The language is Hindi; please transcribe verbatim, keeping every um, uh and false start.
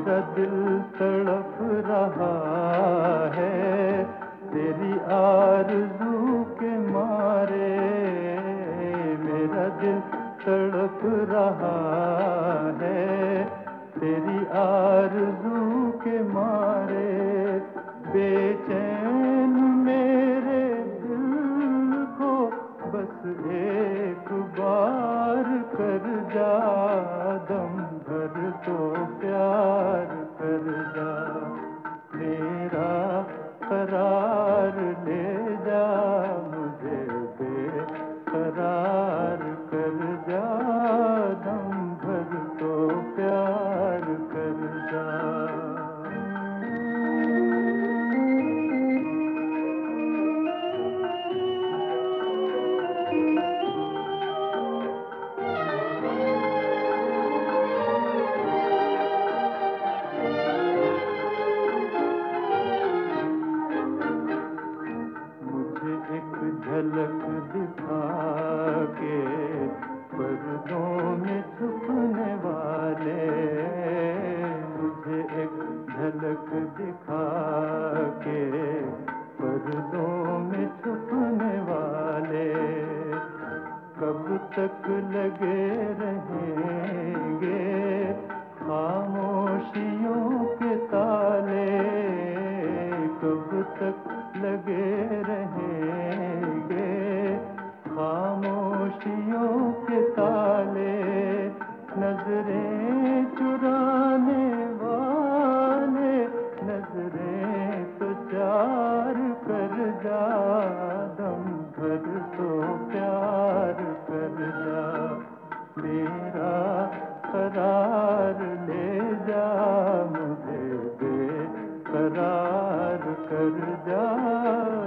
मेरा दिल तड़प रहा है तेरी आरज़ू के मारे। मेरा दिल तड़प रहा है तेरी आरज़ू के मारे। बेचैन मेरे दिल को बस एक बार कर जा, दम भर तो प्यार कर जा। मेरा करार ले जा, मुझे बेकरार कर जा, दम भर तो प्यार कर जा। एक झलक दिखा के पर्दों में छुपने वाले, मुझे एक झलक दिखा के पर्दों में छुपने वाले। कब तक लगे रहेंगे खामोशियों के ताले, कब तक लगे रहेंगे खामोशियों के ताले। नजरें चुराने वाले नजरें तो चार कर जा, दम भर तो प्यार कर जा। मेरा करार ले जा, मुझे बेकरार कर जा।